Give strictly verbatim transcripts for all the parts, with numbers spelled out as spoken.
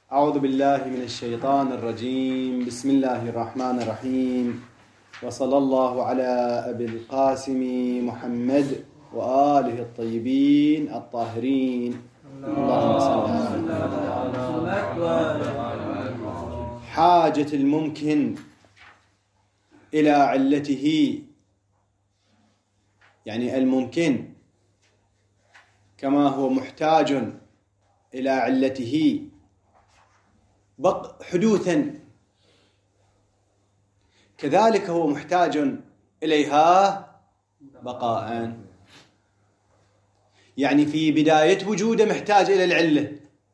أعوذ بالله من الشيطان الرجيم. بسم الله الرحمن الرحيم، وصلى الله على أبي القاسم محمد وآله الطيبين الطاهرين. اللهم صل على حاجة الممكن إلى علته، يعني الممكن كما هو محتاج إلى علته بق حدوثا، كذلك هو محتاج إليها بقاء. يعني في بداية وجوده محتاج إلى العلة،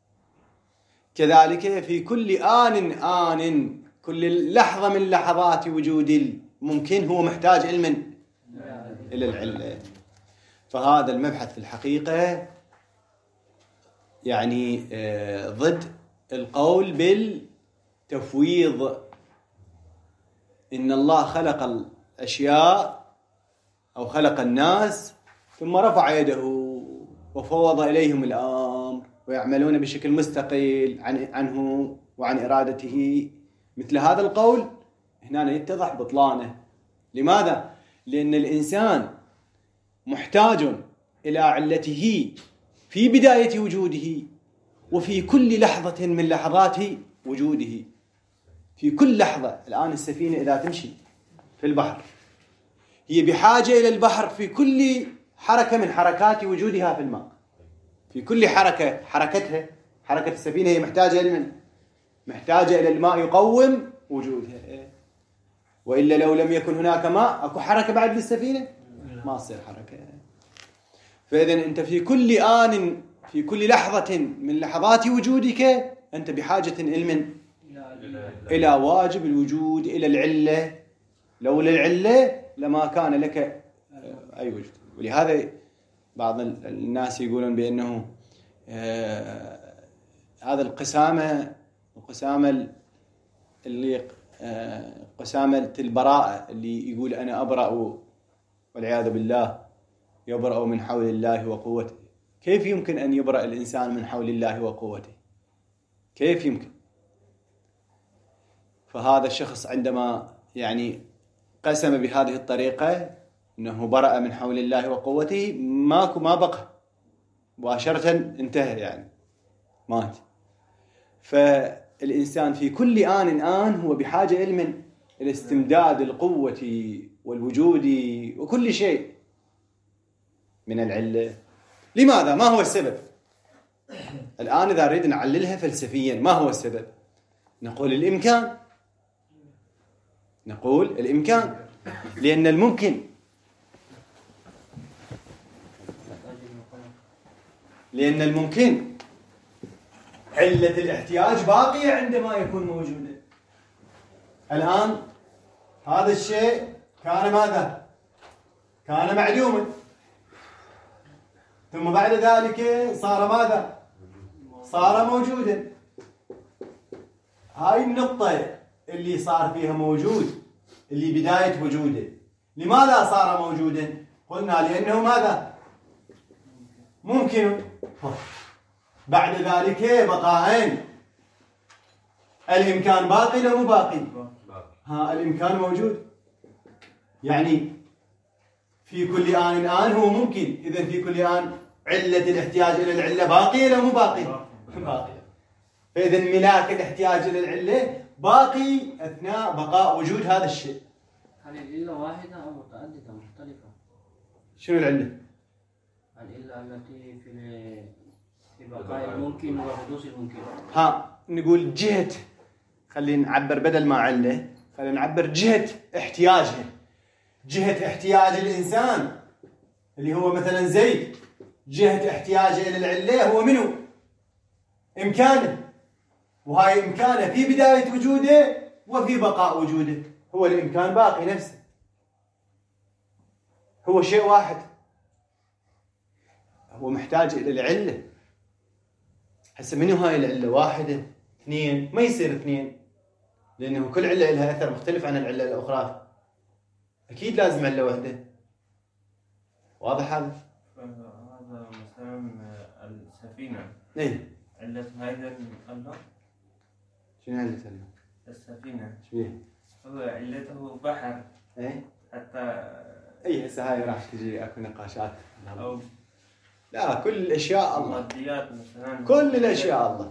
كذلك في كل آن آن كل لحظة من لحظات وجود الممكن هو محتاج علما إلى العلة. فهذا المبحث في الحقيقة يعني ضد القول بالتفويض، إن الله خلق الأشياء أو خلق الناس ثم رفع يده وفوض إليهم الأمر ويعملون بشكل مستقل عنه وعن إرادته. مثل هذا القول هنا يتضح بطلانه. لماذا؟ لأن الإنسان محتاج إلى علته في بداية وجوده وفي كل لحظة من لحظات وجوده. في كل لحظة. الآن السفينة إذا تمشي في البحر هي بحاجة إلى البحر في كل حركة من حركات وجودها في الماء. في كل حركة حركتها حركة السفينة هي محتاجة إلى محتاجة إلى الماء يقوم وجودها، وإلا لو لم يكن هناك ماء أكو حركة بعد للسفينة ما تصير حركة. فإذن أنت في كل آن في كل لحظة من لحظات وجودك أنت بحاجة علم إلى واجب الوجود، إلى العلة. لولا العلة لما كان لك أي وجود. ولهذا بعض الناس يقولون بأنه آه هذا القسامة القسامة اللي آه قسامة البراءة اللي يقول أنا أبرأ والعياذ بالله يبرأ من حول الله وقوته. كيف يمكن أن يبرأ الإنسان من حول الله وقوته؟ كيف يمكن؟ فهذا الشخص عندما يعني قسم بهذه الطريقة أنه برأ من حول الله وقوته ماكو ما بقى، مباشرة انتهى، يعني مات. فالإنسان في كل آن آن هو بحاجة علم إلى استمداد القوة والوجود وكل شيء من العلة. لماذا؟ ما هو السبب؟ الآن إذا نريد نعللها فلسفيا ما هو السبب؟ نقول الإمكان. نقول الإمكان لأن الممكن لأن الممكن علة الاحتياج باقية عندما يكون موجودا. الآن هذا الشيء كان ماذا؟ كان معدوما، ثم بعد ذلك صار ماذا؟ صار موجودا. هاي النقطة اللي صار فيها موجود اللي بداية وجوده، لماذا صار موجودا؟ قلنا لأنه ماذا؟ ممكن. بعد ذلك بقاءين. الإمكان باقي لو مو باقي؟ ها الإمكان موجود، يعني في كل آن آن هو ممكن. إذن في كل آن علة الاحتياج إلى العلة باقية لو مو باقي؟ باقي. فإذن ملاك الاحتياج إلى العلة باقي أثناء بقاء وجود هذا الشيء. هل العلة واحدة أو متعددة مختلفة؟ شنو العلة؟ العلة التي في في بقاء الممكن وحدوث الممكن. ها نقول جهة، خلينا نعبر بدل ما علة خلينا نعبر جهة احتياجها. جهة احتياج الإنسان اللي هو مثلا زيد، جهة احتياجه إلى العلة هو منه؟ إمكانه. وهاي إمكانه في بداية وجوده وفي بقاء وجوده. هو الإمكان باقي نفسه، هو شيء واحد، هو محتاج إلى العلة. هسه منو هاي العلة؟ واحدة اثنين؟ ما يصير اثنين، لأنه كل علة لها أثر مختلف عن العلة الأخرى. أكيد لازم علة واحدة. واضح هذا؟ هذا مثلا السفينة إيه علة هذا الله شنو علته؟ السفينة ايش بيه؟ هو علته بحر ايه حتى اي هسه هاي راح تجي اكو نقاشات. أو لا كل الاشياء الله، ماديات مثلا، كل الاشياء الله،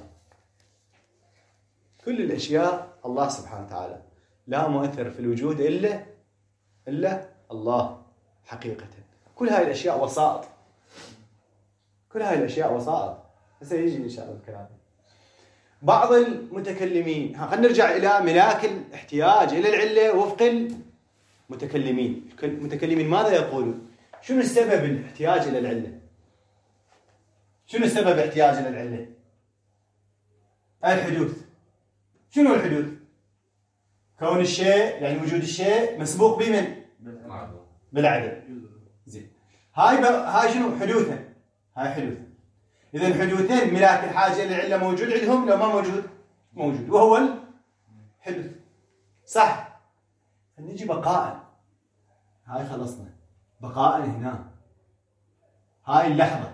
كل الاشياء الله سبحانه وتعالى، لا مؤثر في الوجود الا الا الله حقيقة. كل هاي الاشياء وسائط، كل هاي الاشياء وسائط. هسه يجي ان شاء الله الكلام. بعض المتكلمين، خلينا نرجع الى ملاك الاحتياج الى العله وفق المتكلمين. المتكلمين ماذا يقولون؟ شنو السبب الاحتياج الى العله؟ شنو السبب الاحتياج الى العله؟ الحدوث. شنو الحدوث؟ كون الشيء يعني وجود الشيء مسبوق بمن؟ بالعدم. زين. هاي ب... هاي شنو حدوثا؟ هاي حدوث. إذا حدوثين ملاك الحاجة إلى العلة موجود عندهم لو ما موجود؟ موجود، وهو الحدوث. صح؟ فنجي بقاء. هاي خلصنا. بقاء هنا. هاي اللحظة.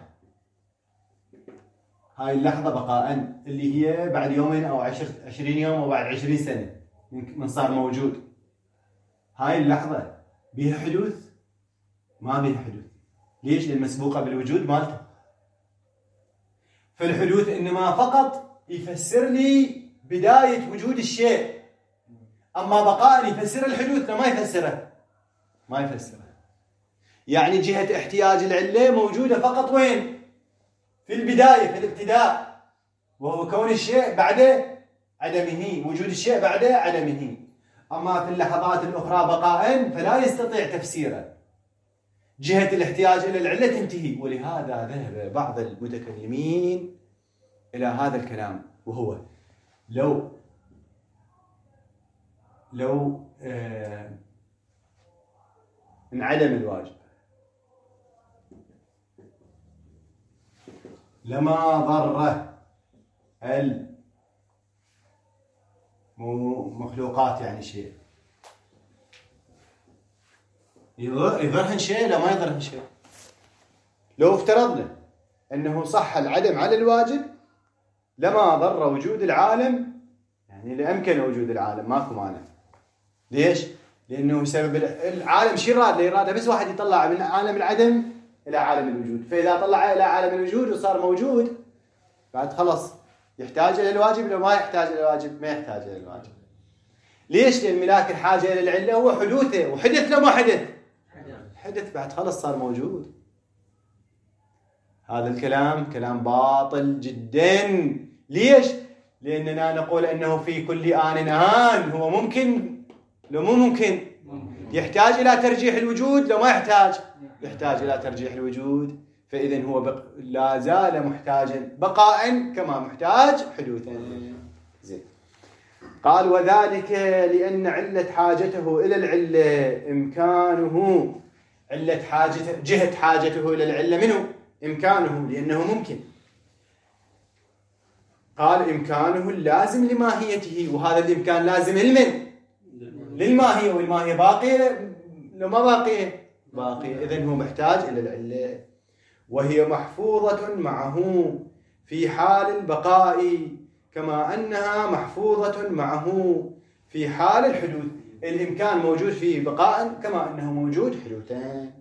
هاي اللحظة بقاء اللي هي بعد يومين أو عشر عشرين يوم أو بعد عشرين سنة من صار موجود. هاي اللحظة بها حدوث؟ ما بها حدوث. ليش؟ لأن مسبوقة بالوجود مالته. فالحدوث إنما فقط يفسر لي بداية وجود الشيء، أما بقاء يفسر الحدوث ما يفسره، ما يفسره. يعني جهة احتياج العلة موجودة فقط وين؟ في البداية، في الابتداء، وهو كون الشيء بعد عدمه، وجود الشيء بعد عدمه. أما في اللحظات الأخرى بقاء فلا يستطيع تفسيره. جهة الاحتياج إلى العلة تنتهي. ولهذا ذهب بعض المتكلمين إلى هذا الكلام، وهو لو لو آه انعدم الواجب لما ضر المخلوقات يعني شيء. يضرهن شيء لا ما يضرهن شيء. لو افترضنا أنه صح العدم على الواجب لما ضر وجود العالم، يعني لأمكن وجود العالم ماكو مانع. ليش؟ لأنه سبب العالم شو يراد؟ يراد بس واحد يطلع من عالم العدم إلى عالم الوجود. فإذا طلع إلى عالم الوجود وصار موجود بعد خلص يحتاج إلى الواجب. لو ما يحتاج إلى الواجب ما يحتاج إلى الواجب. ليش؟ لأن ملاك الحاجة إلى العلة هو حدوثه. وحدث لو ما حدث؟ حدث بعد خلص صار موجود. هذا الكلام كلام باطل جدا. ليش؟ لأننا نقول أنه في كل آن آن. هو ممكن لو مو ممكن؟ يحتاج إلى ترجيح الوجود لو ما يحتاج؟ يحتاج إلى ترجيح الوجود. فإذا هو بق... لا زال محتاجا بقاء كما محتاج حدوثا. زين. قال وذلك لأن علة حاجته إلى العلة إمكانه. علة حاجته جهة حاجته إلى العلة منه إمكانه، لأنه ممكن. قال إمكانه اللازم لماهيته، وهذا الإمكان لازم لمن؟ للماهية. والماهية باقية لو ما باقية؟ باقية. إذن هو محتاج إلى العلة، وهي محفوظة معه في حال البقاء كما أنها محفوظة معه في حال الحدوث. الإمكان موجود فيه بقاء كما أنه موجود حدوثا.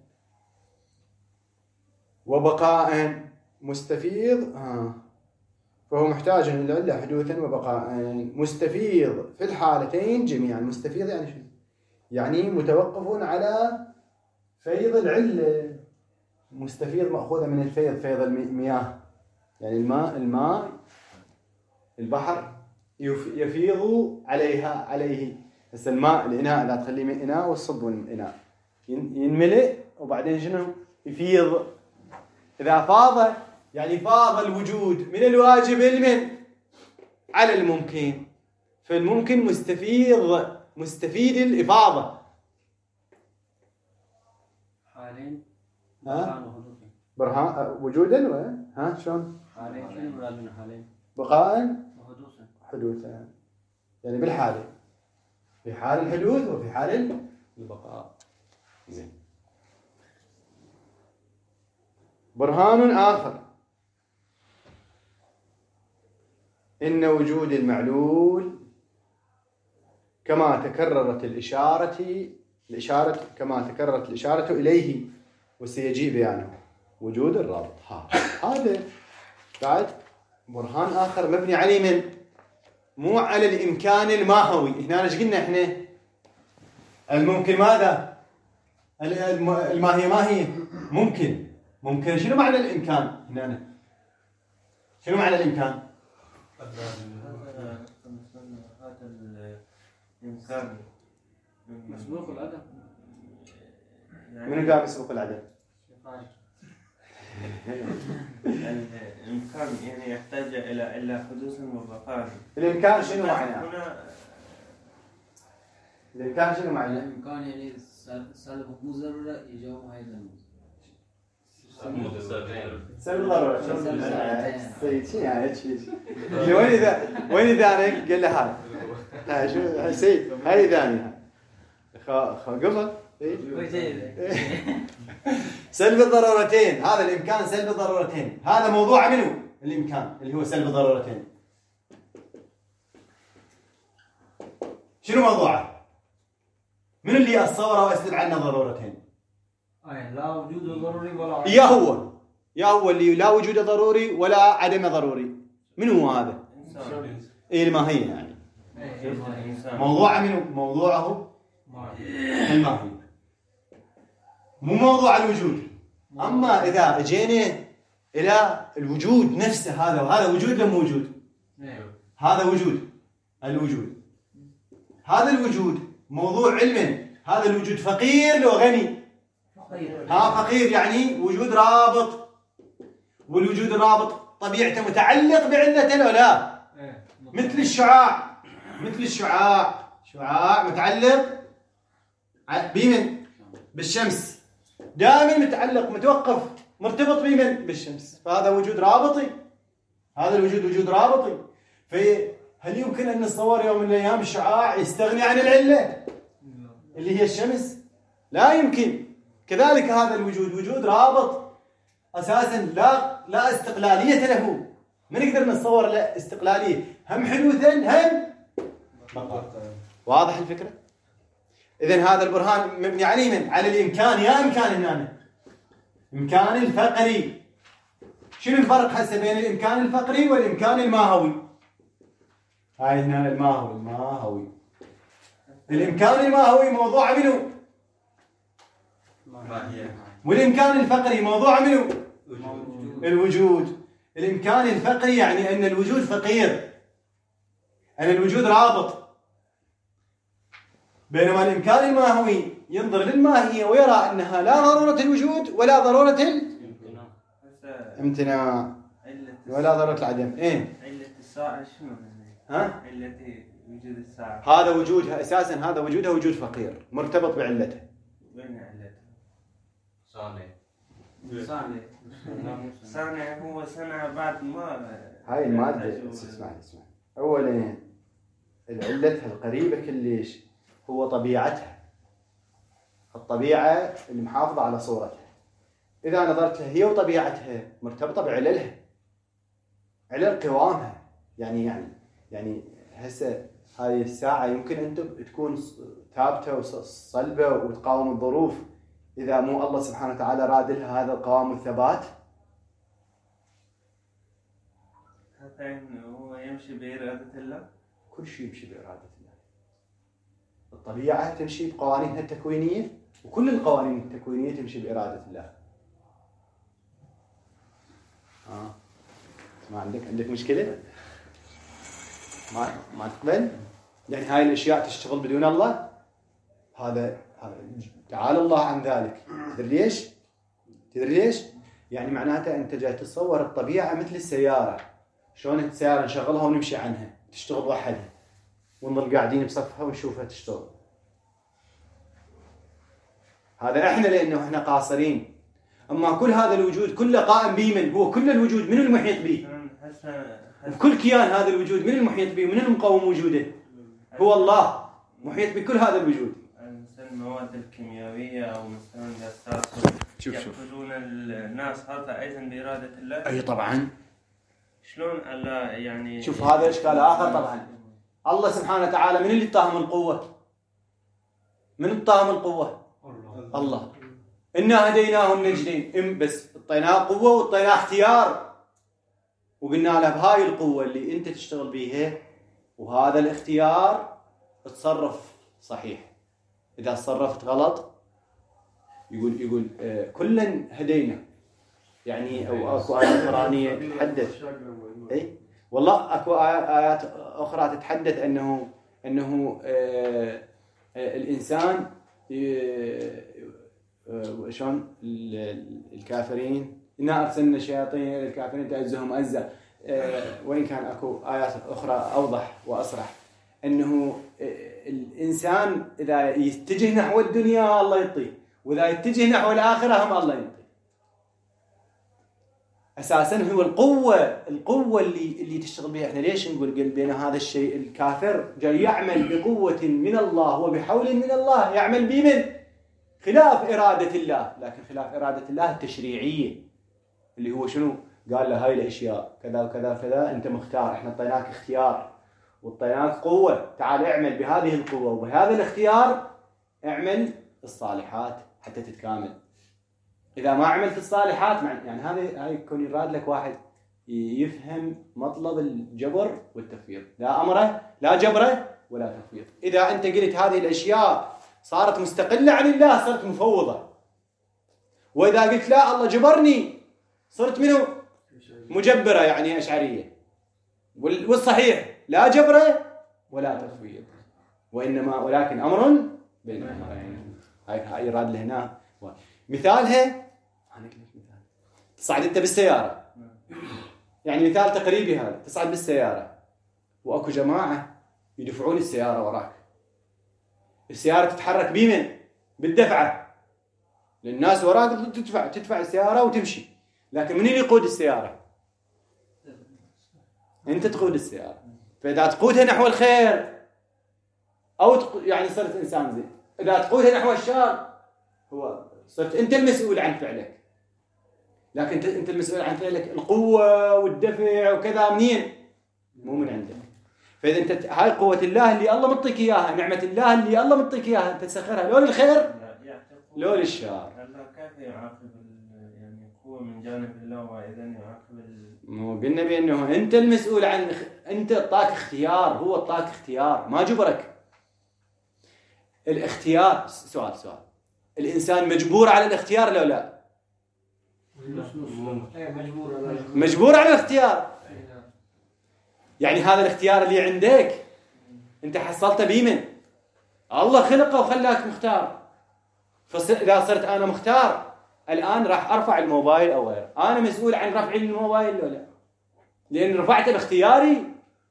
وبقاء مستفيض آه. فهو محتاج إلى العلة حدوثا وبقاء مستفيض في الحالتين جميعا. مستفيض يعني شو؟ يعني متوقف على فيض العلة. مستفيض مأخوذة من الفيض، فيض المياه، يعني الماء الماء البحر يفيض عليها عليه. بس الماء الإناء لا تخليه من إناء والصب من إناء ينملئ وبعدين شنو يفيض. إذا فاض يعني فاض الوجود من الواجب لمن؟ على الممكن. فالممكن مستفيض مستفيد الإفاضة. حالين ها برهان وجودا و ها شلون؟ حالين شنو مراد من حالين؟ بقاء وحدوثا. حدوثا يعني بالحالة، في حال الحدوث وفي حال البقاء. زين. برهان آخر إن وجود المعلول كما تكررت الإشارة الإشارة كما تكررت الإشارة إليه وسيجيء بيانه وجود الرابط. ها. هذا بعد برهان آخر مبني عليه من مو على الإمكان الماهوي. هنا ايش قلنا احنا؟ الممكن ماذا؟ الماهي ما هي ممكن. ممكن شنو معنى الإمكان هنا؟ شنو معنى الإمكان؟ هذا الإمكان مسبوق العدم. من قام يسبق العدم؟ الإمكان يعني يحتاج إلى إلى حدوث وبقاء. الإمكان شنو معناه؟ هنا الإمكان شنو معناه؟ الإمكان يعني سلب مو ضرورة يجاوب هاي سلب ضرورة. سيد شو يعني شيء؟ وين إذا وين إذا أنا قال له هاي ها شو سيد هاي ثاني خا خا قبل سلب الضرورتين. هذا الإمكان سلب الضرورتين. هذا موضوع منه الإمكان اللي هو سلب الضرورتين. شنو موضوعه؟ من اللي أصوره وأسلب عنه ضرورتين؟ أي لا وجود ضروري ولا يا هو يا هو اللي لا وجود ضروري ولا عدم ضروري. من هو هذا؟ إيه الماهية يعني. موضوع منه موضوعه الماهية مو موضوع الوجود. أما إذا جينا إلى الوجود نفسه هذا وهذا وجود لم وجود. هذا وجود الوجود هذا الوجود موضوع علم. هذا الوجود فقير لو غني؟ ها فقير يعني وجود رابط. والوجود الرابط طبيعته متعلق بعلته لو لا؟ مثل الشعاع مثل الشعاع شعاع متعلق بمن؟ بالشمس. دائما متعلق متوقف مرتبط بمن؟ بالشمس. فهذا وجود رابطي. هذا الوجود وجود رابطي. فهل يمكن أن نتصور يوم من الأيام الشعاع يستغني عن العلة اللي هي الشمس؟ لا يمكن. كذلك هذا الوجود وجود رابط أساسا لا لا استقلالية له. ما نقدر نتصور له استقلالية هم حدوثا هم بقاء. واضح الفكرة؟ إذن هذا البرهان مبني عليه من؟ على الإمكان. يا إمكان هنا إمكان الفقري. شنو الفرق هسه بين الإمكان الفقري والإمكان الماهوي؟ هاي هنا الماهوي الماهوي. الإمكان الماهوي موضوع منه؟ والإمكان الفقري موضوع منه؟ الوجود. الإمكان الفقري يعني أن الوجود فقير أن الوجود رابط. بينما الإمكان الماهوي ينظر للماهية ويرى أنها لا ضرورة الوجود ولا ضرورة الامتناع ولا ضرورة العدم. إيه؟ علة الساعة شنو؟ ها؟ علة وجود الساعة. هذا وجودها أساسا هذا وجودها وجود فقير مرتبط بعلته. وين علته؟ صانع صانع صانع هو صنع بعد ما هاي المادة. اسمع اسمع أولا العلة القريبة كلش هو طبيعتها. الطبيعة اللي محافظة على صورتها. إذا نظرت لها هي وطبيعتها مرتبطة بعللها علل قوامها. يعني يعني يعني هسه هذه الساعة يمكن أن تكون ثابتة وصلبة وتقاوم الظروف إذا مو الله سبحانه وتعالى راد لها هذا القوام والثبات. حتى هو يمشي بإرادة الله. كل شيء يمشي بإرادة الله. الطبيعة تمشي بقوانينها التكوينية وكل القوانين التكوينية تمشي بإرادة الله. آه. ما عندك عندك مشكلة؟ ما ما تقبل؟ يعني هاي الأشياء تشتغل بدون الله؟ هذا هذا تعالى الله عن ذلك. تدري ليش؟ تدري ليش؟ يعني معناته أنت جاي تتصور الطبيعة مثل السيارة. شلون السيارة نشغلها ونمشي عنها تشتغل وحدها ونظل قاعدين بصفها ونشوفها تشتغل. هذا احنا لأنه احنا قاصرين. أما كل هذا الوجود كله قائم بمن؟ هو كل الوجود من المحيط به؟ كل كيان هذا الوجود من المحيط به؟ من المقوم وجوده؟ هو الله محيط بكل هذا الوجود. مثلا المواد الكيميائية أو مثلا شوف شوف يقتلون الناس هذا أيضا بإرادة الله. أي طبعا. شلون الله يعني؟ شوف هذا إشكال آخر طبعا. الله سبحانه وتعالى من اللي اعطاهم القوة؟ من اعطاهم القوة؟ الله, الله. إنا هديناه النجدين، بس اعطيناه قوة واعطيناه اختيار، وقلنا له بهاي القوة اللي أنت تشتغل بيها وهذا الاختيار تصرف صحيح. إذا تصرفت غلط يقول يقول آه كلا هدينا، يعني أو أكو آيات قرآنية تتحدث، أي والله أكو آيات أخرى تتحدث أنه أنه آه آه الإنسان آه شلون الكافرين إنا أرسلنا الشياطين إلى الكافرين تأزهم أزا، آه وإن كان أكو آيات أخرى أوضح وأصرح أنه الإنسان إذا يتجه نحو الدنيا الله يعطيه، وإذا يتجه نحو الآخرة هم الله يعطيه. أساساً هو القوة القوة اللي اللي تشتغل بها. إحنا ليش نقول بين هذا الشيء الكافر جاي يعمل بقوة من الله وبحول من الله، يعمل بمن خلاف إرادة الله، لكن خلاف إرادة الله التشريعية اللي هو شنو؟ قال له هاي الأشياء كذا وكذا وكذا أنت مختار، إحنا اعطيناك اختيار واعطيناك قوة، تعال اعمل بهذه القوة وبهذا الاختيار، اعمل الصالحات حتى تتكامل. إذا ما عملت الصالحات مع يعني هذا هاي يكون يراد لك واحد يفهم مطلب الجبر والتفويض، لا أمره لا جبره ولا تفويض. إذا أنت قلت هذه الأشياء صارت مستقلة عن الله صرت مفوضة، وإذا قلت لا الله جبرني صرت منه مجبرة يعني أشعرية. والصحيح لا جبره ولا تفويض، وإنما ولكن أمر بين أمرين. هاي هاي يراد له هنا مثالها. أنا قلت مثال تصعد أنت بالسيارة، يعني مثال تقريبي هذا، تصعد بالسيارة وأكو جماعة يدفعون السيارة وراك، السيارة تتحرك بمن؟ بالدفعة، للناس وراك تدفع تدفع السيارة وتمشي، لكن من اللي يقود السيارة؟ أنت تقود السيارة. فإذا تقودها نحو الخير أو تق... يعني صرت إنسان زين، إذا تقودها نحو الشر هو صرت أنت المسؤول عن فعلك، لكن أنت المسؤول عن فعلك. القوة والدفع وكذا منين؟ مو من عندك. فإذا أنت هاي قوة الله اللي الله مطيك إياها، نعمة الله اللي الله مطيك إياها، أنت تسخرها لو للخير لو للشر. الله كيف يعاقب يعني قوة من جانب الله وإذا يعاقب ال... مو قلنا بأنه أنت المسؤول عن، أنت اعطاك اختيار، هو اعطاك اختيار ما جبرك. الاختيار سؤال سؤال الإنسان مجبور على الاختيار لو لا؟ مجبور على الاختيار. يعني هذا الاختيار اللي عندك أنت حصلته بمن؟ الله خلقه وخلاك مختار. فإذا صرت أنا مختار الآن راح أرفع الموبايل أو غيره، أنا مسؤول عن رفع الموبايل لو لا؟ لأن رفعت باختياري.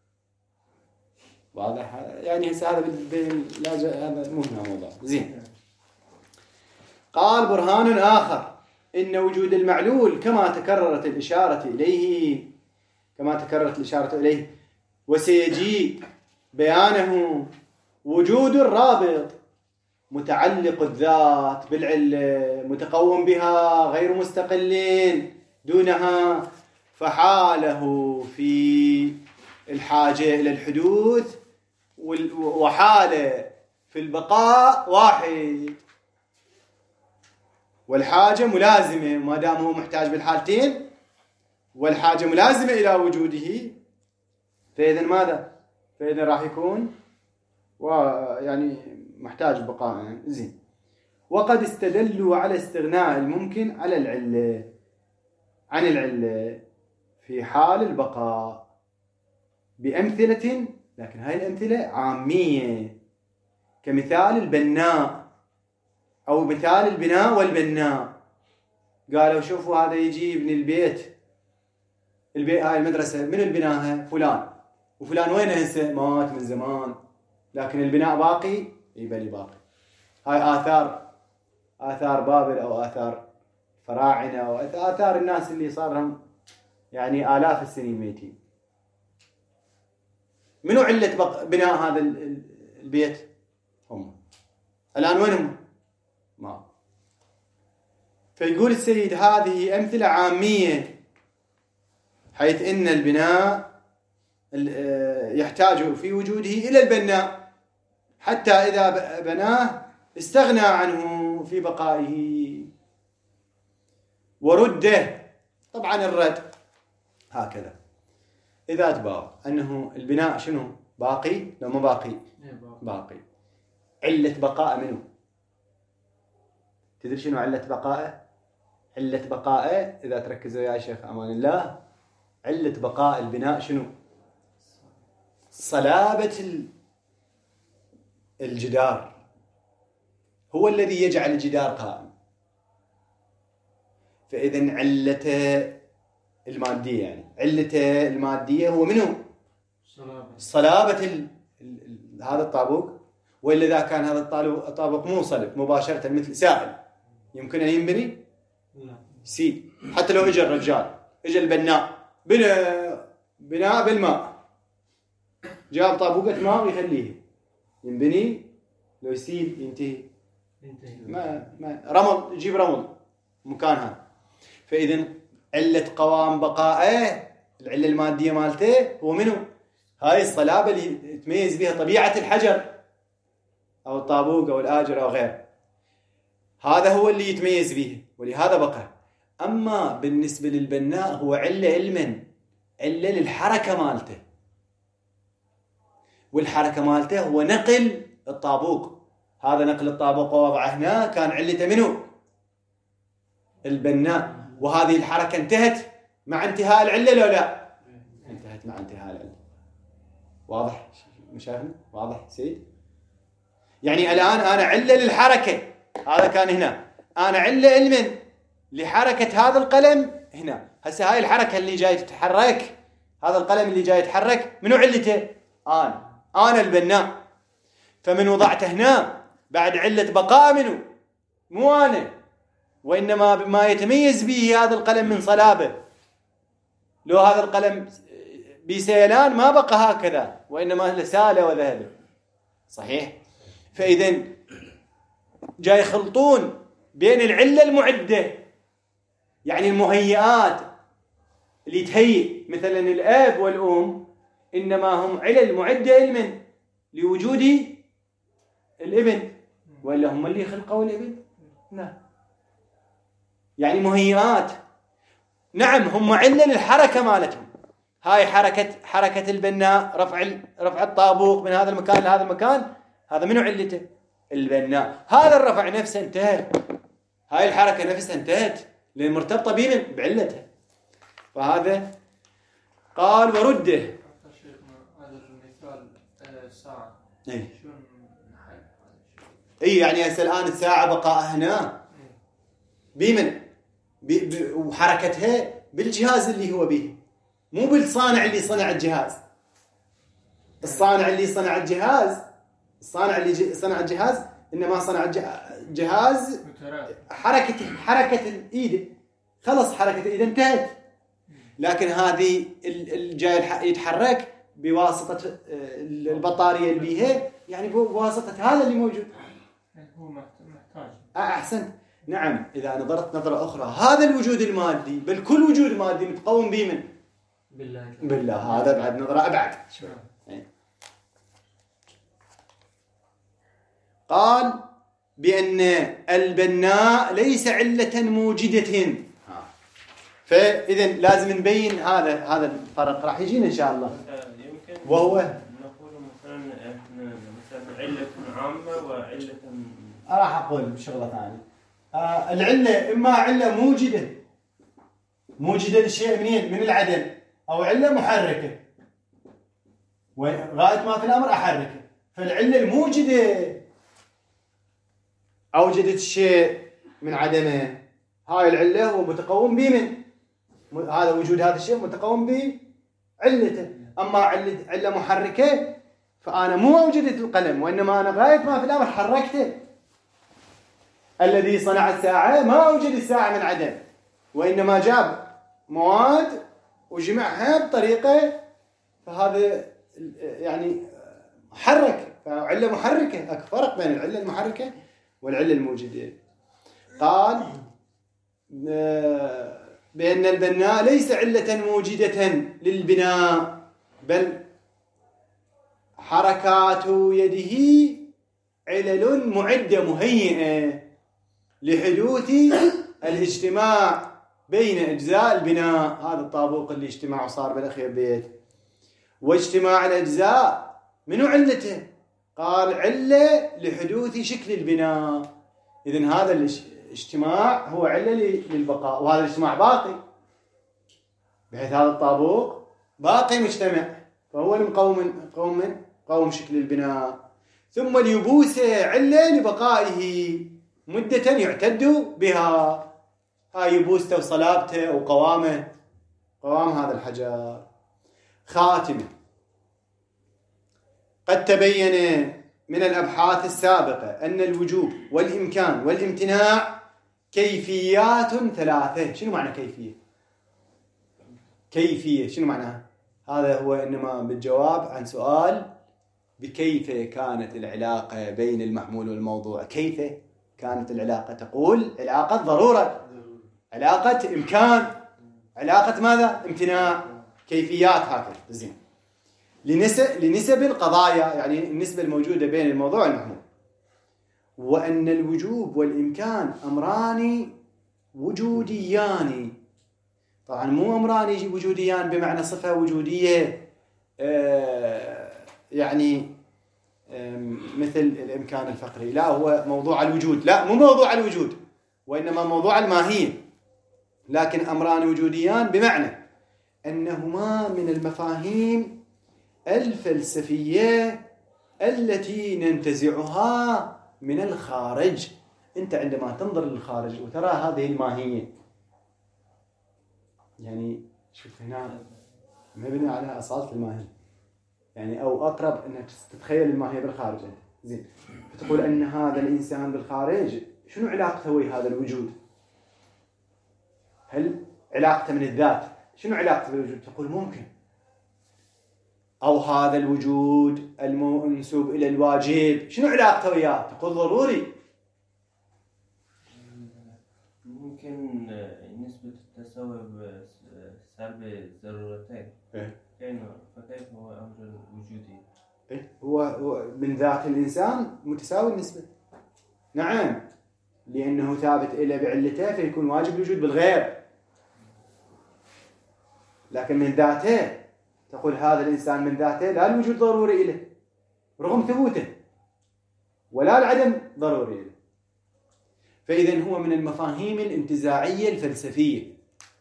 واضح يعني هذا بين هذا مو هنا موضوع زين. قال برهان آخر إن وجود المعلول كما تكررت الإشارة إليه كما تكررت الإشارة إليه وسيجي بيانه وجود الرابط متعلق الذات بالعلة متقوم بها غير مستقلين دونها، فحاله في الحاجة إلى الحدوث وحاله في البقاء واحد، والحاجة ملازمة ما دام هو محتاج بالحالتين، والحاجة ملازمة إلى وجوده، فإذا ماذا؟ فإذا راح يكون ويعني محتاج بقاء يعني. زين. وقد استدلوا على استغناء الممكن على العلة عن العلة في حال البقاء بأمثلة، لكن هاي الأمثلة عامية كمثال البناء أو مثال البناء والبناء. قالوا شوفوا هذا يجي يبني البيت، البيت هاي المدرسة من البناها فلان، وفلان وينه هسه؟ مات من زمان، لكن البناء باقي يبلي باقي. هاي آثار آثار بابل أو آثار فراعنة أو آثار الناس اللي صار لهم يعني آلاف السنين ميتين. منو علة بناء هذا البيت؟ هم. الآن وينهم؟ ما. فيقول السيد هذه أمثلة عامية حيث إن البناء يحتاج في وجوده إلى البناء، حتى إذا بناه استغنى عنه في بقائه. ورده، طبعا الرد هكذا إذا أتبع أنه البناء شنو باقي لو ما باقي باقي. علة بقاء منه، تدري شنو علة بقائه؟ علة بقائه إذا تركزوا يا شيخ أمان الله، علة بقاء البناء شنو؟ صلابة الجدار، هو الذي يجعل الجدار قائم. فإذن علته المادية، يعني علته المادية هو منه صلابة ال... ال... ال... هذا الطابوق. وإلا إذا كان هذا الطابوق مو صلب مباشرة مثل سائل يمكن أن ينبني؟ سي حتى لو إجا الرجال، إجا البناء بنى بناء بالماء، جاب طابوقة ماء ويخليه ينبني؟ لو يسيل ينتهي ما ما رمل، يجيب رمل مكانها. فإذن علة قوام بقائه العلة المادية مالته هو منه هاي الصلابة اللي تميز بها طبيعة الحجر أو الطابوق أو الآجر أو غيره، هذا هو اللي يتميز به ولهذا بقى. أما بالنسبة للبناء هو علة علما، علة للحركة مالته، والحركة مالته هو نقل الطابوق. هذا نقل الطابوق ووضعه هنا كان علته منه البناء، وهذه الحركة انتهت مع انتهاء العلة لو لا؟ انتهت مع انتهاء العلة. واضح مشاهدنا؟ واضح سيد؟ يعني الآن أنا علة للحركة، هذا كان هنا، أنا علة علما لحركة هذا القلم هنا. هسه هاي الحركة اللي جاي تتحرك، هذا القلم اللي جاي يتحرك منو علته؟ أنا أنا البناء. فمن وضعته هنا بعد علة بقاء منه مو أنا، وإنما ما يتميز به هذا القلم من صلابه. لو هذا القلم بسيلان ما بقى هكذا، وإنما لسالة وذهب صحيح. فإذن جاي يخلطون بين العلة المعدة، يعني المهيئات اللي تهيئ مثلا الأب والأم، إنما هم علل معدة علما لوجود الابن، وإلا هم اللي خلقوا الابن؟ لا، يعني مهيئات. نعم هم علة للحركة مالتهم، هاي حركة حركة البناء، رفع رفع الطابوق من هذا المكان لهذا المكان، هذا منو علته؟ البناء. هذا الرفع نفسه انتهى، هاي الحركة نفسها انتهت لأن مرتبطة بمن؟ بعلتها. فهذا قال ورده. هذا المثال الساعة اي اي يعني هسه الآن الساعة بقاء هنا بمن؟ وحركتها بالجهاز اللي هو به، مو بالصانع اللي صنع الجهاز. الصانع اللي صنع الجهاز، الصانع اللي صنع الجهاز إنما صنع الجهاز حركة حركة الإيد، خلص حركة الإيد انتهت. لكن هذه الجاي يتحرك بواسطة البطارية اللي بيها، يعني بواسطة هذا اللي موجود. هو محتاج. أحسن. نعم إذا نظرت نظرة أخرى، هذا الوجود المادي بل كل وجود مادي متقوم بمن؟ بالله. بالله. هذا بعد نظرة أبعد شوي. قال بأن البناء ليس علة موجدة. فإذا لازم نبين هذا هذا الفرق، راح يجينا إن شاء الله. يمكن وهو نقول مثلا إحنا مثلا علة عامة وعلة. راح أقول شغلة ثانية. آه العلة إما علة موجدة، موجدة للشيء منين؟ من العدم، أو علة محركة، وغاية ما في الأمر أحركه. فالعلة الموجدة أوجدت الشيء من عدمه، هاي العلة هو متقوم بمن؟ هذا وجود هذا الشيء متقوم بعلته. أما علة علة محركة فأنا مو أوجدت القلم، وإنما أنا غاية ما في الأمر حركته. الذي صنع الساعة ما أوجد الساعة من عدم، وإنما جاب مواد وجمعها بطريقة، فهذا يعني حرك، فعلة محركة. أكو فرق بين العلة المحركة والعلة الموجودة. قال بأن البناء ليس علة موجدة للبناء، بل حركات يده علل معدة مهيئة لحدوث الاجتماع بين أجزاء البناء. هذا الطابوق اللي اجتمع وصار بالأخير بيت. واجتماع الأجزاء منو علته؟ قال علة لحدوث شكل البناء. إذن هذا الاجتماع هو علة للبقاء، وهذا الاجتماع باقي، بحيث هذا الطابوق باقي مجتمع، فهو المقوم قوم من قوم شكل البناء. ثم اليبوسة علة لبقائه مدة يعتد بها. هاي يبوسته وصلابته وقوامه، قوام هذا الحجر. خاتمة. قد تبين من الأبحاث السابقة أن الوجوب والإمكان والامتناع كيفيات ثلاثة. شنو معنى كيفية؟ كيفية شنو معناها؟ هذا هو إنما بالجواب عن سؤال بكيف كانت العلاقة بين المحمول والموضوع. كيف كانت العلاقة؟ تقول علاقة ضرورة، علاقة إمكان، علاقة ماذا؟ امتناع. كيفيات هكذا. زين. لنسب, لنسب القضايا، يعني النسبة الموجودة بين الموضوع والمحمول. وأن الوجوب والإمكان أمران وجوديان. طبعا مو أمران وجوديان بمعنى صفة وجودية آه يعني آه مثل الإمكان الفقري، لا، هو موضوع الوجود، لا مو موضوع الوجود، وإنما موضوع الماهية. لكن أمران وجوديان بمعنى أنهما من المفاهيم الفلسفية التي ننتزعها من الخارج. أنت عندما تنظر للخارج وترى هذه الماهية، يعني شوف هنا مبني على أصالة الماهية، يعني أو أقرب أنك تتخيل الماهية بالخارج أنت. زين. فتقول أن هذا الإنسان بالخارج شنو علاقته ويا هذا الوجود؟ هل علاقته من الذات؟ شنو علاقته بالوجود؟ تقول ممكن. أو هذا الوجود المنسوب إلى الواجب شنو علاقته وياه؟ تقول ضروري. ممكن نسبة التساوي بسبب الضرورتين. إيه؟ فكيف هو أمر وجودي؟ إيه؟ هو هو من ذات الإنسان متساوي النسبة. نعم، لأنه ثابت إلى بعلته فيكون واجب الوجود بالغير. لكن من ذاته تقول هذا الإنسان من ذاته لا الوجود ضروري إله رغم ثبوته، ولا العدم ضروري إله. فإذن هو من المفاهيم الانتزاعية الفلسفية.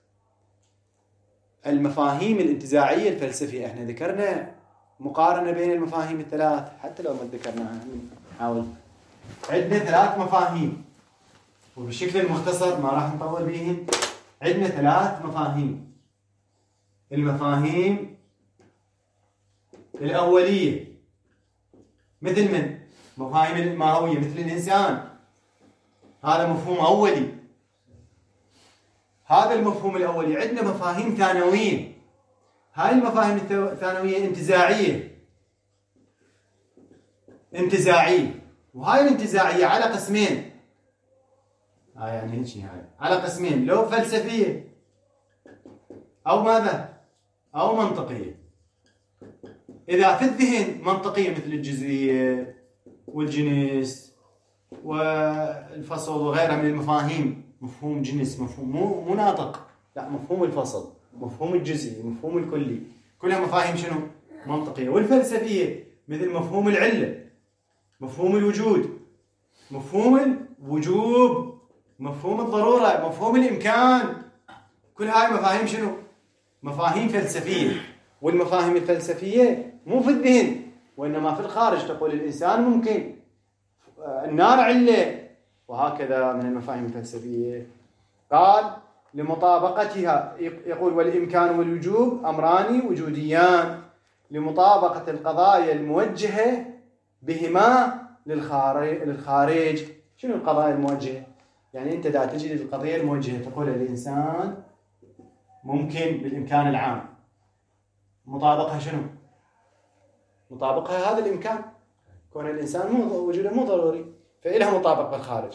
المفاهيم الانتزاعية الفلسفية، احنا ذكرنا مقارنة بين المفاهيم الثلاث، حتى لو ما ذكرناها نحاول. عندنا ثلاث مفاهيم، وبالشكل المختصر ما راح نطول بيهم. عندنا ثلاث مفاهيم. المفاهيم الأولية مثل من؟ مفاهيم الماهوية مثل الإنسان، هذا مفهوم أولي. هذا المفهوم الأولي. عندنا مفاهيم ثانوية، هاي المفاهيم الثانوية انتزاعية انتزاعية وهاي الانتزاعية على قسمين. هاي يعني هيك هاي على قسمين، لو فلسفية أو ماذا؟ أو منطقية. إذا في الذهن منطقية مثل الجزئية والجنس والفصل وغيرها من المفاهيم. مفهوم جنس، مفهوم مو مو ناطق، لا، مفهوم الفصل، مفهوم الجزئي، مفهوم الكلي، كلها مفاهيم شنو؟ منطقية. والفلسفية مثل مفهوم العلة، مفهوم الوجود، مفهوم الوجوب، مفهوم الضرورة، مفهوم الإمكان. كل هاي مفاهيم شنو؟ مفاهيم فلسفية. والمفاهيم الفلسفية مو في الذهن وإنما في الخارج. تقول الإنسان ممكن، النار علة، وهكذا من المفاهيم الفلسفية. قال لمطابقتها، يقول والإمكان والوجوب أمران وجوديان لمطابقة القضايا الموجهة بهما للخارج. شنو القضايا الموجهة؟ يعني أنت دا تجي للقضية الموجهة تقول الإنسان ممكن بالإمكان العام، مطابقها شنو؟ مطابقها هذا الإمكان، كون الإنسان مو وجوده مو ضروري، فإلها مطابق بالخارج.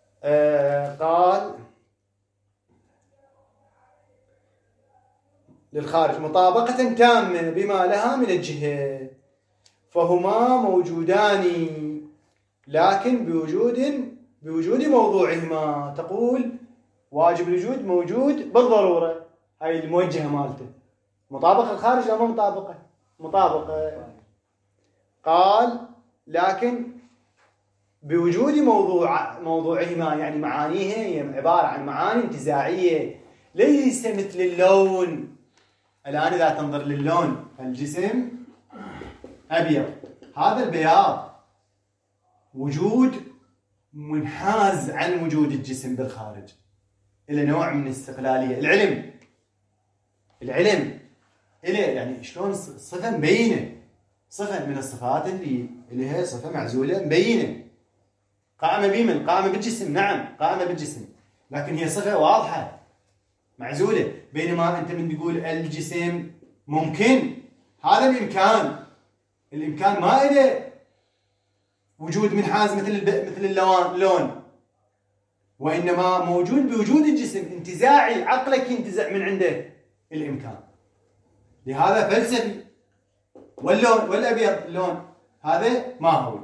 آه قال للخارج مطابقة تامة بما لها من الجهة، فهما موجودان لكن بوجود بوجود موضوعهما. تقول واجب الوجود موجود بالضرورة، هاي الموجهة مالته. مطابقة الخارج لا مو مطابقة، مطابقة. قال لكن بوجود موضوع موضوعهما، يعني معانيها هي عبارة عن معاني انتزاعية، ليس مثل اللون. الآن إذا تنظر للون، الجسم أبيض، هذا البياض وجود منحاز عن وجود الجسم بالخارج، إلى نوع من الاستقلالية. العلم العلم إلى يعني شلون صفة مبينة، صفة من الصفات اللي لها صفة معزولة مبينة، قائمة بمن؟ قائمة بالجسم. نعم قائمة بالجسم، لكن هي صفة واضحة معزولة. بينما أنت من تقول الجسم ممكن، هذا الإمكان، الإمكان ما إله وجود منحاز مثل مثل اللون اللون، وإنما موجود بوجود الجسم، انتزاعي، عقلك ينتزع من عنده الإمكان. لهذا فلسفي. واللون والأبيض اللون هذا ماهوي.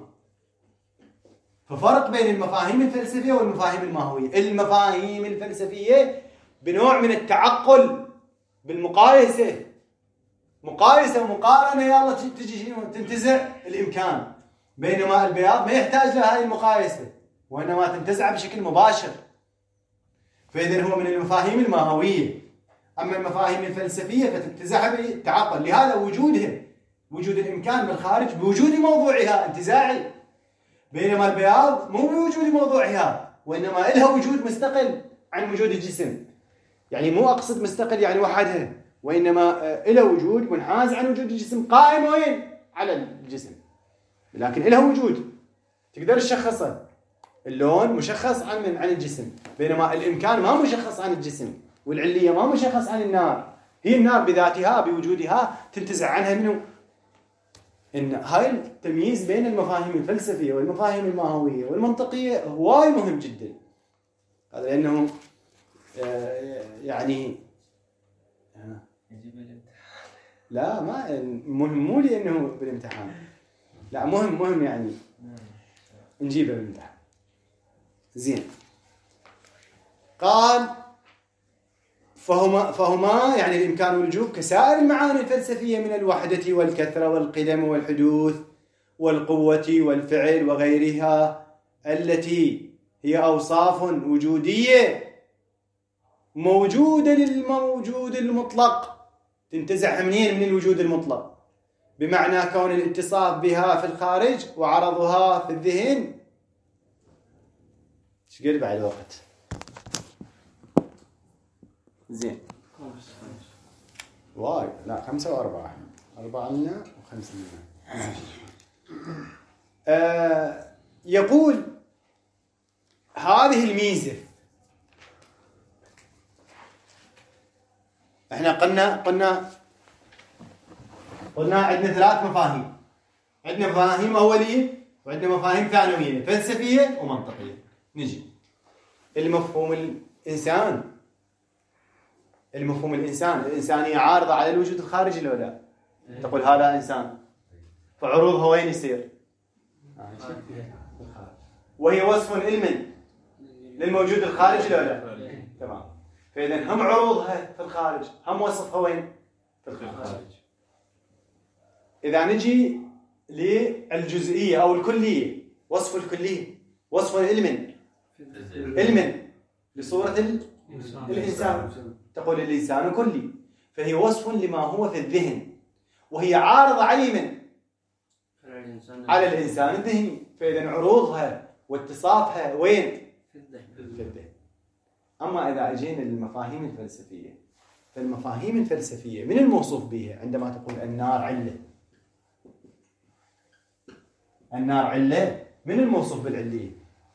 ففرق بين المفاهيم الفلسفية والمفاهيم الماهوية. المفاهيم الفلسفية بنوع من التعقل بالمقايسة، مقايسة ومقارنة، يلا تجي تنتزع الإمكان. بينما البياض ما يحتاج لهذه المقايسة، وإنما تنتزع بشكل مباشر. فإذا هو من المفاهيم الماهوية. أما المفاهيم الفلسفية فتنتزعها بالتعقل. لهذا وجودها، وجود الإمكان بالخارج بوجود موضوعها انتزاعي، بينما البياض مو بوجود موضوعها، وإنما لها وجود مستقل عن وجود الجسم. يعني مو أقصد مستقل يعني وحدها، وإنما لها وجود منحاز عن وجود الجسم، قائم وين؟ على الجسم، لكن لها وجود تقدر تشخصه. اللون مشخص عن من عن الجسم، بينما الإمكان ما مشخص عن الجسم، والعلية ما مشخص عن النار. هي النار بذاتها بوجودها تنتزع عنها منه. إن هاي التمييز بين المفاهيم الفلسفية والمفاهيم الماهوية والمنطقية هواي مهم جدا. هذا لأنه يعني لا ما مهم، مو لأنه بالامتحان، لا مهم مهم يعني نجيبه بالامتحان. زين. قال فهما فهما يعني الإمكان والوجوب كسائر المعاني الفلسفية من الوحدة والكثرة والقدم والحدوث والقوة والفعل وغيرها، التي هي أوصاف وجودية موجودة للموجود المطلق، تنتزع منين؟ من الوجود المطلق، بمعنى كون الاتصاف بها في الخارج وعرضها في الذهن. ايش قد بعد وقت؟ زين. واي لا خمسة وأربعة، أربعة لنا وخمسة لنا. آه يقول هذه الميزة. احنا قلنا قلنا قلنا عندنا ثلاث مفاهيم. عندنا مفاهيم أولية وعندنا مفاهيم ثانوية، فلسفية ومنطقية. نجي المفهوم الإنسان. المفهوم الإنسان، الإنسانية عارضة على الوجود الخارجي لو لا؟ تقول هذا إنسان، فعروضها وين يصير؟ وهي وصف علمي للموجود الخارجي لو لا؟ تمام. فإذا هم عروضها في الخارج، هم وصفها وين؟ في الخارج. إذا نجي للجزئية أو الكلية، وصف الكلية وصف علمي علمي لصورة الإنسان. تقول الإنسان كلي، فهي وصف لما هو في الذهن، وهي عارضة على من؟ على الإنسان الذهني. فإذا عروضها واتصافها وين؟ في الذهن. أما إذا أجينا للمفاهيم الفلسفية، فالمفاهيم الفلسفية من الموصوف بها عندما تقول النار علة. النار علة، من الموصوف بالعلية؟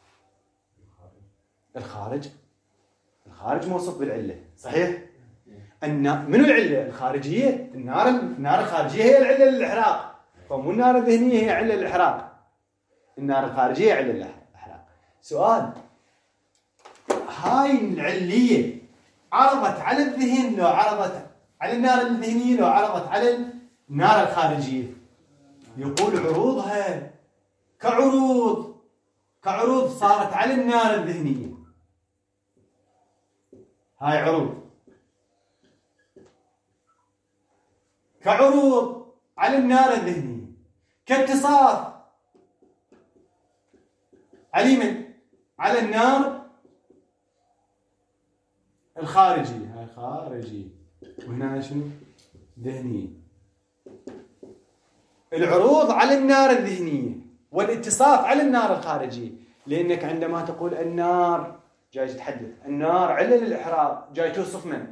الخارج. الخارج موصوف بالعلة، صحيح؟ النار من العلة الخارجية. النار النار الخارجية هي العلة للإحراق، فمو النار الذهنية هي علة للإحراق. النار الخارجية علة للإحراق. سؤال، هاي العلية عرضت على الذهن لو عرضت على النار الذهنية لو عرضت على النار الخارجية. يقول عروضها كعروض كعروض صارت على النار الذهنية. هاي عروض كعروض على النار الذهنية، كاتصاف على من؟ على النار الخارجية. هاي خارجية وهنا شنو؟ ذهنية. العروض على النار الذهنية والاتصاف على النار الخارجية. لأنك عندما تقول النار جاي تتحدث النار علة للإحراق، جاي توصف من؟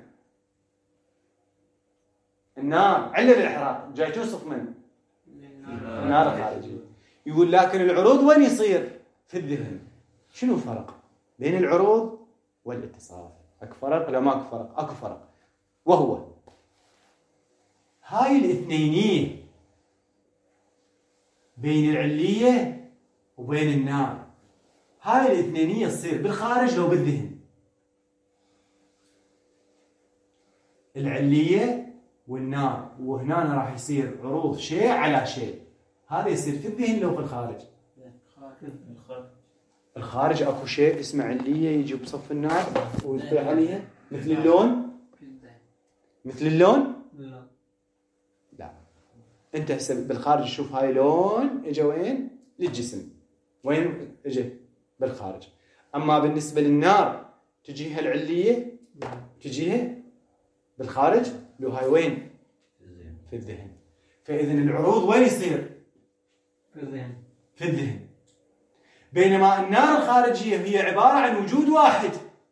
النار علة للإحراق، جاي توصف من؟ النار الخارجية. يقول لكن العروض وين يصير؟ في الذهن. شنو الفرق بين العروض والاتصاف؟ اكو فرق؟ لا ماكو فرق، اكو فرق، وهو هاي الاثنينية بين العلية وبين النار. هاي الاثنينية تصير بالخارج لو بالذهن. العلية والنار، وهنا راح يصير عروض شيء على شيء. هذا يصير في الذهن لو في الخارج. الخارج اكو شيء اسمه علية يجي بصف النار ويطيح عليها مثل اللون. مثل اللون؟ لا لا. انت هسه بالخارج شوف هاي لون اجى وين؟ للجسم. وين اجى؟ بالخارج. اما بالنسبة للنار تجيها العلية تجيها بالخارج لو هاي وين؟ في الذهن. فاذا العروض وين يصير؟ في الذهن. في الذهن. بينما النار الخارجية هي عبارة عن وجود واحد،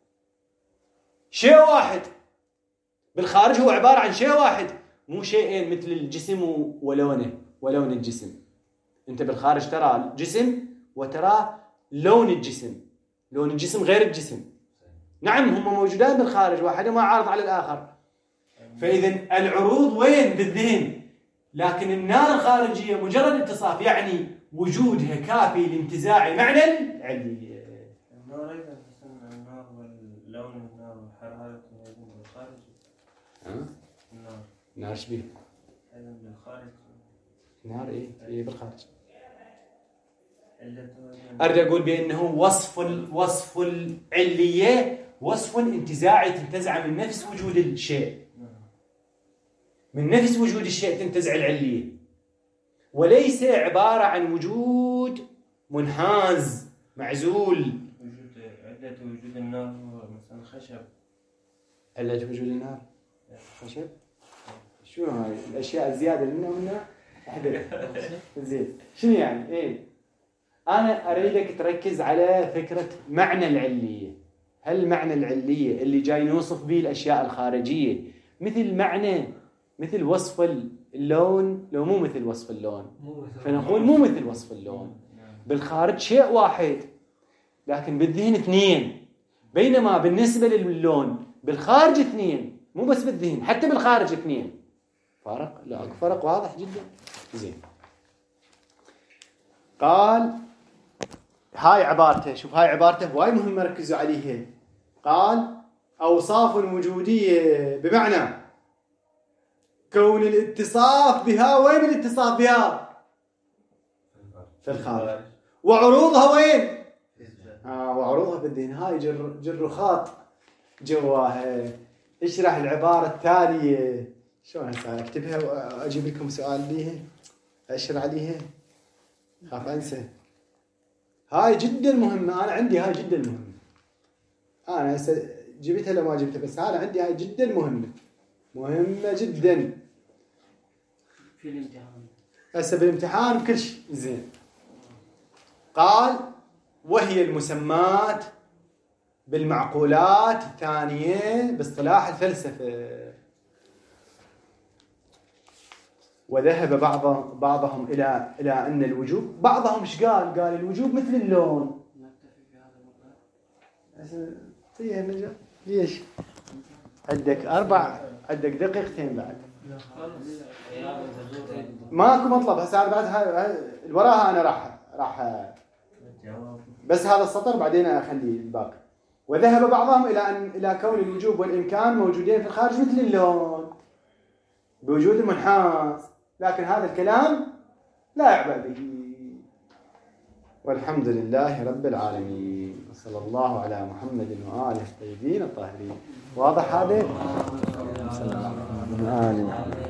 شيء واحد. بالخارج هو عبارة عن شيء واحد، مو شيئين مثل الجسم ولونه ولون الجسم. انت بالخارج ترى الجسم وترى لون الجسم. لون الجسم غير الجسم. نعم هم موجودان بالخارج، واحدهما عارض على الآخر. فإذا العروض وين؟ بالذهن. لكن النار الخارجية مجرد اتصاف، يعني وجودها كافي لانتزاع معنى العلية. النار أيضا تسمى النار واللون النار والحرارة بالخارج. ها؟ النار. النار شبيه؟ أيضا بالخارج. النار إيه؟ إيه بالخارج. علته. أريد أقول بأنه وصف وصف العلية وصف انتزاعي، تنتزع من نفس وجود الشيء. من نفس وجود الشيء تنتزع العلية، وليس عبارة عن وجود منحاز معزول. وجود علة وجود النار هو مثلا خشب. علة وجود النار خشب؟ شو هاي الأشياء الزيادة اللي منها منها أحدث. زين شنو يعني؟ إيه أنا أريدك تركز على فكرة معنى العلية. هل معنى العلية اللي جاي نوصف به الأشياء الخارجية مثل معنى مثل وصف اللون؟ لو مو مثل وصف اللون فنقول مو مثل وصف اللون. بالخارج شيء واحد لكن بالذهن اثنين. بينما بالنسبة للون بالخارج اثنين، مو بس بالذهن حتى بالخارج اثنين. فرق؟ لا فرق واضح جدا. زين قال هاي عبارته، شوف هاي عبارته وايد مهمة ركزوا عليها. قال أوصاف وجودية بمعنى كون الاتصاف بها. وين الاتصاف بها؟ في الخارج. وعروضها وين؟ آه وعروضها بالذهن. هاي جر جرخات جواها. اشرح العبارة التالية. شلون هسه اكتبها واجيب لكم سؤال بيها اشر عليها؟ خاف انسى. هاي جدا مهمة. انا عندي هاي جدا مهمة. انا هسه جبتها لو ما جبتها، بس انا عندي هاي جدا مهمة مهمة جدا في الامتحان. هسه بالامتحان كل شيء زين. قال وهي المسمات بالمعقولات الثانية باصطلاح الفلسفة. وذهب بعض بعضهم إلى إلى أن الوجوب، بعضهم إيش قال؟ قال الوجوب مثل اللون. نكتفي بهذا المقدار. طيب مجال ليش؟ عندك أربع عندك دقيقتين بعد. ماكو مطلب. هسه بعد هاي الوراها أنا راح راح بس هذا السطر بعدين أخلي الباقي. وذهب بعضهم إلى أن إلى كون الوجوب والإمكان موجودين في الخارج مثل اللون. بوجود المنحاز، لكن هذا الكلام لا يعبأ به. والحمد لله رب العالمين، وصلى الله على محمد وآله الطيبين الطاهرين. واضح هذا؟ صلى الله عليه وسلم.